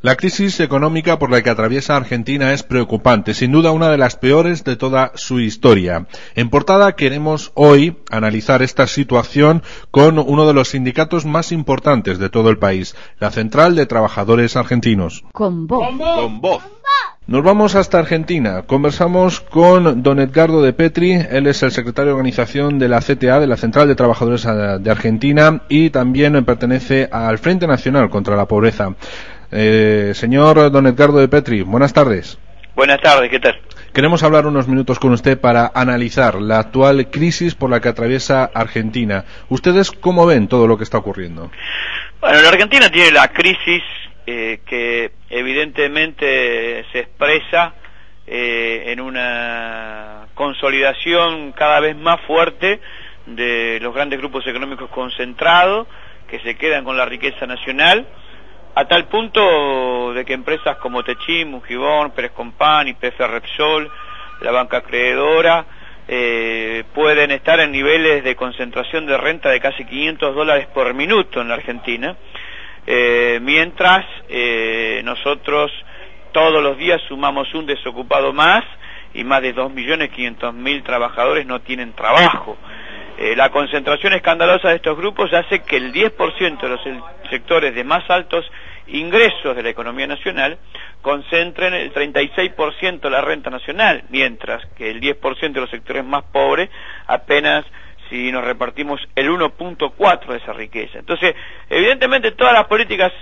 La crisis económica por la que atraviesa Argentina es preocupante, sin duda una de las peores de toda su historia. En portada queremos hoy analizar esta situación con uno de los sindicatos más importantes de todo el país, la Central de Trabajadores Argentinos. Con voz. Con voz. Nos vamos hasta Argentina. Conversamos con don Edgardo de Petri, él es el secretario de organización de la CTA, de la Central de Trabajadores de Argentina, y también pertenece al Frente Nacional contra la Pobreza. Señor don Edgardo de Petri, buenas tardes. Buenas tardes, ¿qué tal? Queremos hablar unos minutos con usted para analizar la actual crisis por la que atraviesa Argentina. ¿Ustedes cómo ven todo lo que está ocurriendo? Bueno, la Argentina tiene la crisis que evidentemente se expresa en una consolidación cada vez más fuerte de los grandes grupos económicos concentrados que se quedan con la riqueza nacional, a tal punto de que empresas como Techim, Mujibón, Pérez Compán, YPF Repsol, la banca acreedora, pueden estar en niveles de concentración de renta de casi $500 por minuto en la Argentina, mientras nosotros todos los días sumamos un desocupado más y más de 2.500.000 trabajadores no tienen trabajo. La concentración escandalosa de estos grupos hace que el 10% de los sectores de más altos ingresos de la economía nacional concentren el 36% de la renta nacional, mientras que el 10% de los sectores más pobres apenas si nos repartimos el 1.4 de esa riqueza. Entonces, evidentemente todas las políticas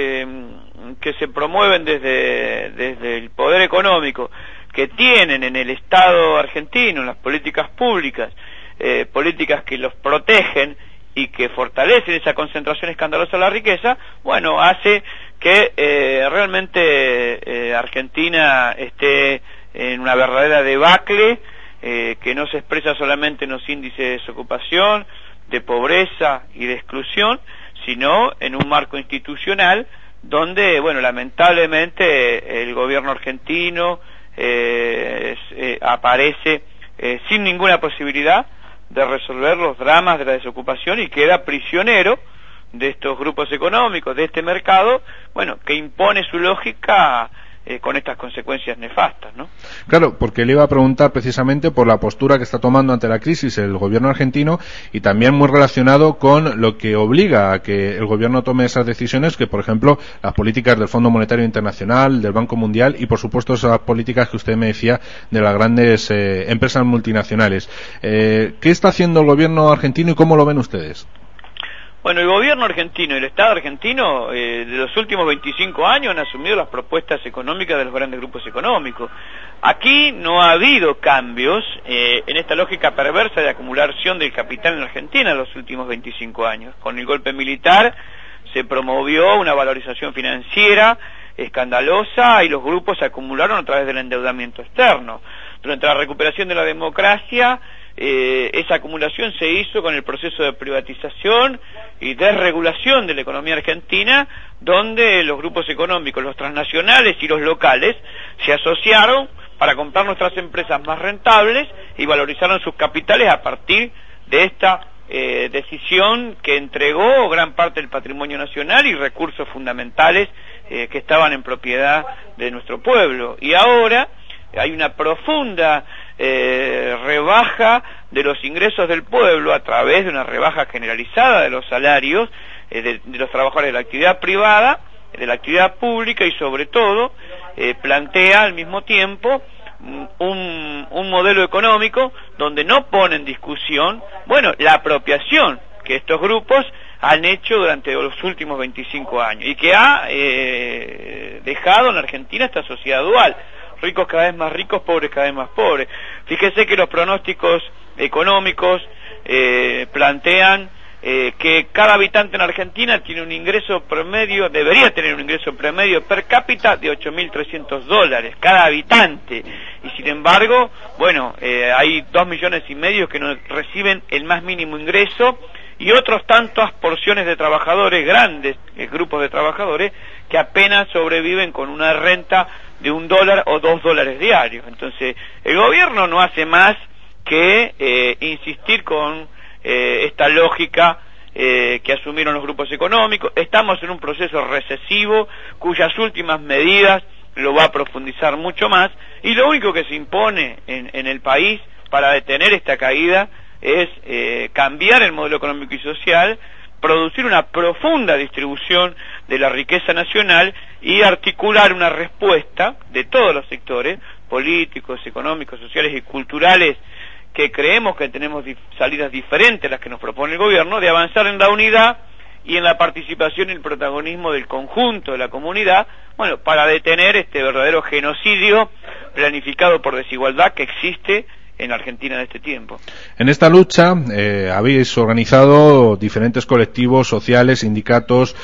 que se promueven desde el poder económico, que tienen en el Estado argentino, las políticas públicas, políticas que los protegen y que fortalecen esa concentración escandalosa de la riqueza, bueno, hace que realmente Argentina esté en una verdadera debacle, que no se expresa solamente en los índices de desocupación, de pobreza y de exclusión, sino en un marco institucional donde, bueno, lamentablemente el gobierno argentino aparece sin ninguna posibilidad de resolver los dramas de la desocupación y queda prisionero de estos grupos económicos, de este mercado, bueno, que impone su lógica con estas consecuencias nefastas, ¿no? Claro, porque le iba a preguntar precisamente por la postura que está tomando ante la crisis el gobierno argentino y también muy relacionado con lo que obliga a que el gobierno tome esas decisiones, que por ejemplo las políticas del Fondo Monetario Internacional, del Banco Mundial y por supuesto esas políticas que usted me decía de las grandes empresas multinacionales. ¿Qué está haciendo el gobierno argentino y cómo lo ven ustedes? Bueno, el gobierno argentino y el Estado argentino de los últimos 25 años han asumido las propuestas económicas de los grandes grupos económicos. Aquí no ha habido cambios en esta lógica perversa de acumulación del capital en Argentina en los últimos 25 años. Con el golpe militar se promovió una valorización financiera escandalosa y los grupos se acumularon a través del endeudamiento externo. Durante la recuperación de la democracia, esa acumulación se hizo con el proceso de privatización y desregulación de la economía argentina, donde los grupos económicos, los transnacionales y los locales, se asociaron para comprar nuestras empresas más rentables y valorizaron sus capitales a partir de esta decisión que entregó gran parte del patrimonio nacional y recursos fundamentales que estaban en propiedad de nuestro pueblo. Y ahora hay una profunda rebaja de los ingresos del pueblo a través de una rebaja generalizada de los salarios de los trabajadores de la actividad privada, de la actividad pública y sobre todo plantea al mismo tiempo un modelo económico donde no pone en discusión, bueno, la apropiación que estos grupos han hecho durante los últimos 25 años y que ha dejado en la Argentina esta sociedad dual. Ricos cada vez más ricos, pobres cada vez más pobres. Fíjese que los pronósticos económicos plantean que cada habitante en Argentina tiene un ingreso promedio, debería tener un ingreso promedio per cápita de $8.300, cada habitante. Y sin embargo, bueno, hay 2,5 millones que no reciben el más mínimo ingreso y otros tantas porciones de trabajadores, grandes grupos de trabajadores, que apenas sobreviven con una renta de $1 o $2 diarios. Entonces, el gobierno no hace más que insistir con esta lógica que asumieron los grupos económicos. Estamos en un proceso recesivo cuyas últimas medidas lo va a profundizar mucho más, y lo único que se impone en el país para detener esta caída es cambiar el modelo económico y social, producir una profunda distribución de la riqueza nacional y articular una respuesta de todos los sectores políticos, económicos, sociales y culturales, que creemos que tenemos salidas diferentes a las que nos propone el gobierno, de avanzar en la unidad y en la participación y el protagonismo del conjunto de la comunidad, bueno, para detener este verdadero genocidio planificado por desigualdad que existe en la Argentina de este tiempo. En esta lucha habéis organizado diferentes colectivos sociales, sindicatos,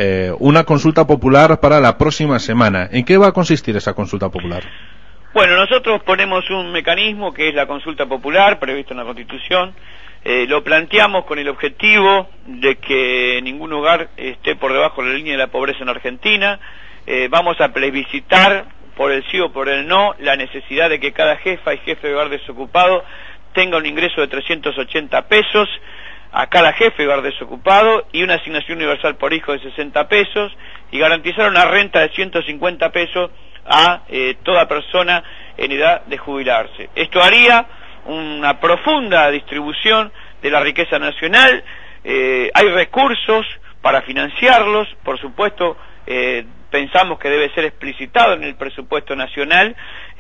una consulta popular para la próxima semana. ¿En qué va a consistir esa consulta popular? Bueno, nosotros ponemos un mecanismo que es la consulta popular, previsto en la Constitución. Lo planteamos con el objetivo de que ningún hogar esté por debajo de la línea de la pobreza en Argentina. Vamos a plebiscitar por el sí o por el no la necesidad de que cada jefa y jefe de hogar desocupado tenga un ingreso de 380 pesos a cada jefe de hogar desocupado y una asignación universal por hijo de 60 pesos y garantizar una renta de 150 pesos a toda persona en edad de jubilarse. Esto haría una profunda distribución de la riqueza nacional. Hay recursos para financiarlos, por supuesto. Pensamos que debe ser explicitado en el presupuesto nacional,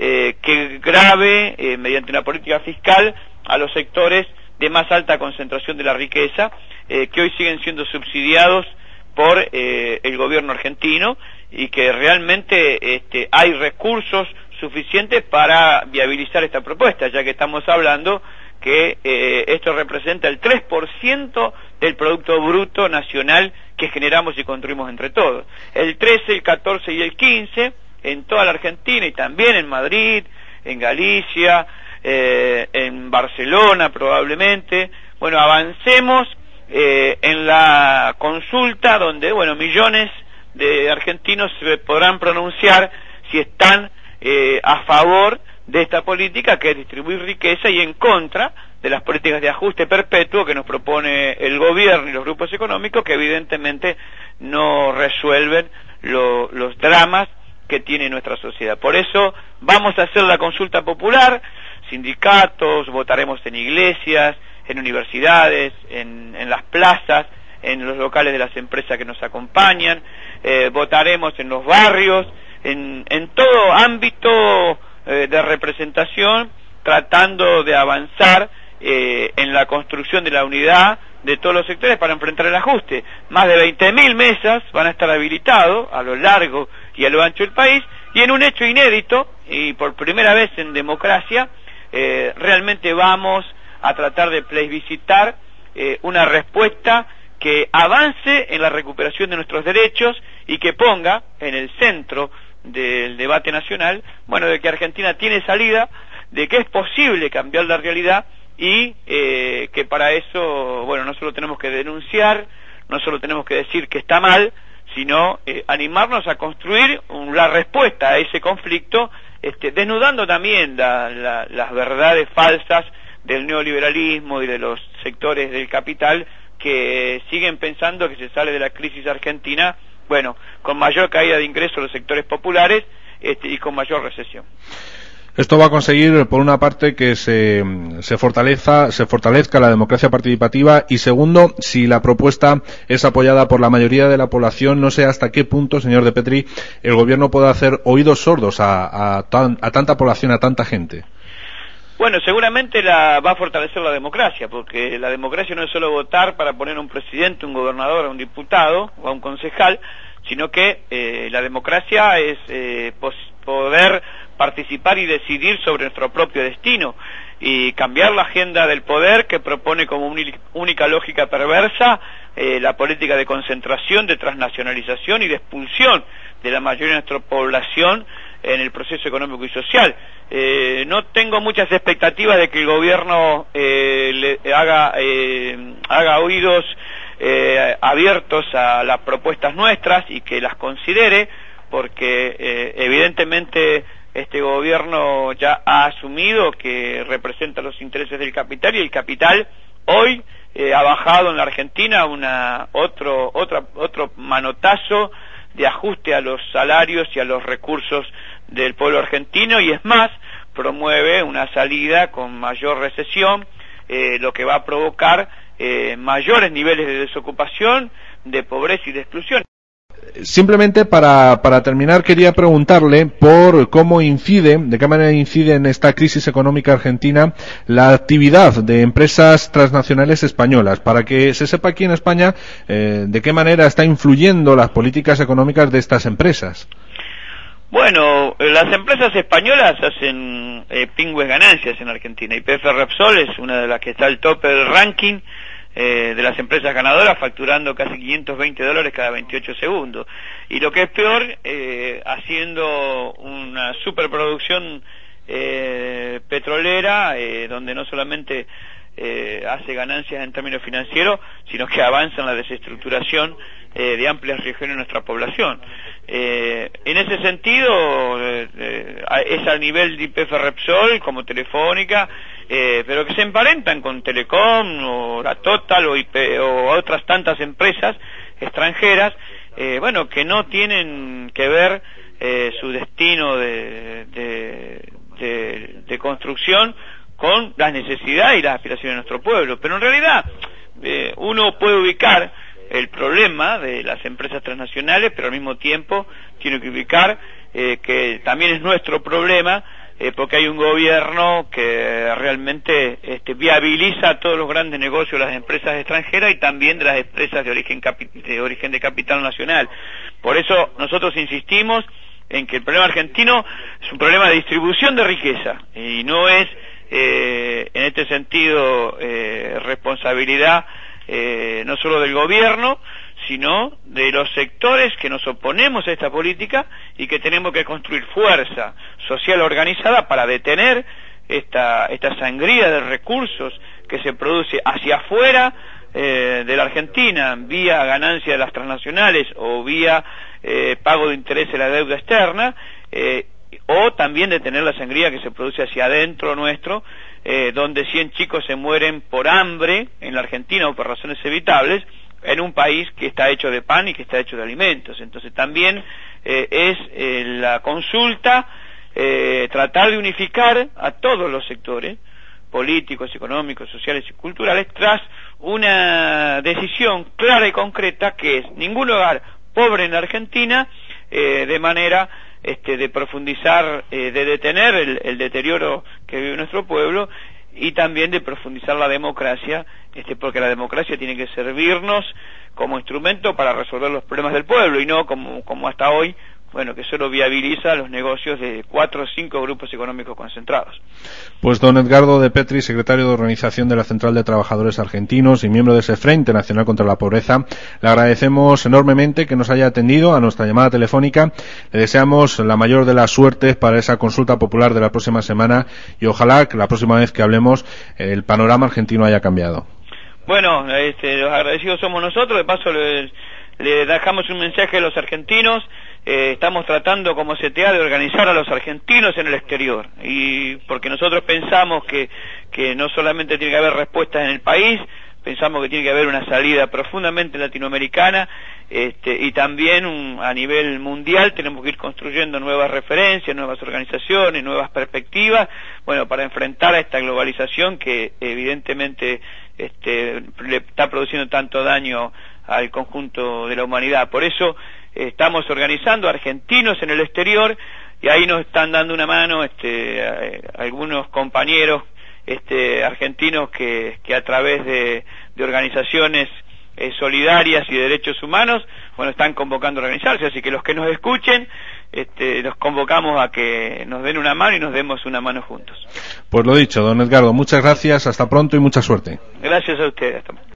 que grave mediante una política fiscal a los sectores de más alta concentración de la riqueza, que hoy siguen siendo subsidiados por el gobierno argentino, y que realmente hay recursos suficientes para viabilizar esta propuesta, ya que estamos hablando que esto representa el 3% del Producto Bruto Nacional que generamos y construimos entre todos. El 13, el 14 y el 15 en toda la Argentina, y también en Madrid, en Galicia, en Barcelona probablemente. Bueno, avancemos en la consulta donde, bueno, millones de argentinos se podrán pronunciar si están a favor de esta política, que es distribuir riqueza, y en contra de las políticas de ajuste perpetuo que nos propone el gobierno y los grupos económicos, que evidentemente no resuelven los dramas que tiene nuestra sociedad. Por eso vamos a hacer la consulta popular, sindicatos, votaremos en iglesias, en universidades, en las plazas, en los locales de las empresas que nos acompañan, votaremos en los barrios, en todo ámbito de representación, tratando de avanzar en la construcción de la unidad de todos los sectores para enfrentar el ajuste. Más de 20.000 mesas van a estar habilitadas a lo largo y a lo ancho del país, y en un hecho inédito y por primera vez en democracia, realmente vamos a tratar de plebiscitar una respuesta que avance en la recuperación de nuestros derechos y que ponga en el centro del debate nacional, bueno, de que Argentina tiene salida, de que es posible cambiar la realidad, y que para eso, bueno, no solo tenemos que denunciar, no solo tenemos que decir que está mal, sino animarnos a construir la respuesta a ese conflicto, desnudando también las verdades falsas del neoliberalismo y de los sectores del capital que siguen pensando que se sale de la crisis argentina, bueno, con mayor caída de ingresos los sectores populares y con mayor recesión. Esto va a conseguir, por una parte, que se fortalezca la democracia participativa, y segundo, si la propuesta es apoyada por la mayoría de la población, no sé hasta qué punto, señor De Petri, el gobierno puede hacer oídos sordos a tanta población, a tanta gente. Bueno, seguramente va a fortalecer la democracia, porque la democracia no es solo votar para poner a un presidente, un gobernador, a un diputado o a un concejal, sino que la democracia es poder participar y decidir sobre nuestro propio destino, y cambiar la agenda del poder que propone como única lógica perversa la política de concentración, de transnacionalización y de expulsión de la mayoría de nuestra población en el proceso económico y social. No tengo muchas expectativas de que el gobierno haga oídos abiertos a las propuestas nuestras y que las considere, porque evidentemente este gobierno ya ha asumido que representa los intereses del capital, y el capital Hoy ha bajado en la Argentina otro manotazo de ajuste a los salarios y a los recursos del pueblo argentino, y es más, promueve una salida con mayor recesión, lo que va a provocar mayores niveles de desocupación, de pobreza y de exclusión. Simplemente para terminar quería preguntarle por cómo incide, de qué manera incide en esta crisis económica argentina la actividad de empresas transnacionales españolas, para que se sepa aquí en España de qué manera está influyendo las políticas económicas de estas empresas. Bueno, las empresas españolas hacen pingües ganancias en Argentina. YPF Repsol es una de las que está al tope del ranking de las empresas ganadoras, facturando casi $520 cada 28 segundos. Y lo que es peor, haciendo una superproducción petrolera, donde no solamente hace ganancias en términos financieros, sino que avanza en la desestructuración de amplias regiones de nuestra población. En ese sentido, es al nivel de YPF Repsol como Telefónica, pero que se emparentan con Telecom o la Total o otras tantas empresas extranjeras, bueno, que no tienen que ver su destino de construcción con las necesidades y las aspiraciones de nuestro pueblo. Pero en realidad uno puede ubicar el problema de las empresas transnacionales, pero al mismo tiempo tiene que ubicar que también es nuestro problema, porque hay un gobierno que realmente viabiliza todos los grandes negocios de las empresas extranjeras y también de las empresas de origen de capital nacional. Por eso nosotros insistimos en que el problema argentino es un problema de distribución de riqueza y no es en este sentido responsabilidad no solo del gobierno, sino de los sectores que nos oponemos a esta política y que tenemos que construir fuerza social organizada para detener esta sangría de recursos que se produce hacia afuera de la Argentina, vía ganancia de las transnacionales o vía pago de interés de la deuda externa, o también detener la sangría que se produce hacia adentro nuestro, donde 100 chicos se mueren por hambre en la Argentina o por razones evitables, en un país que está hecho de pan y que está hecho de alimentos. Entonces también es la consulta tratar de unificar a todos los sectores políticos, económicos, sociales y culturales tras una decisión clara y concreta, que es ningún hogar pobre en la Argentina, de manera de profundizar, de detener el deterioro que vive nuestro pueblo, y también de profundizar la democracia, porque la democracia tiene que servirnos como instrumento para resolver los problemas del pueblo y no como hasta hoy, bueno, que solo viabiliza los negocios de 4 o 5 grupos económicos concentrados. Pues don Edgardo de Petri, secretario de Organización de la Central de Trabajadores Argentinos y miembro de ese Frente Nacional contra la Pobreza, le agradecemos enormemente que nos haya atendido a nuestra llamada telefónica. Le deseamos la mayor de las suertes para esa consulta popular de la próxima semana y ojalá que la próxima vez que hablemos el panorama argentino haya cambiado. Bueno, los agradecidos somos nosotros. De paso le dejamos un mensaje a los argentinos. Estamos tratando como CTA de organizar a los argentinos en el exterior, y porque nosotros pensamos que no solamente tiene que haber respuestas en el país, pensamos que tiene que haber una salida profundamente latinoamericana, y también a nivel mundial tenemos que ir construyendo nuevas referencias, nuevas organizaciones, nuevas perspectivas, bueno, para enfrentar a esta globalización que evidentemente le está produciendo tanto daño al conjunto de la humanidad. Por eso estamos organizando argentinos en el exterior, y ahí nos están dando una mano algunos compañeros argentinos que a través de organizaciones solidarias y de derechos humanos, bueno, están convocando a organizarse. Así que los que nos escuchen, los convocamos a que nos den una mano y nos demos una mano juntos. Pues lo dicho, don Edgardo, muchas gracias, hasta pronto y mucha suerte. Gracias a ustedes. Hasta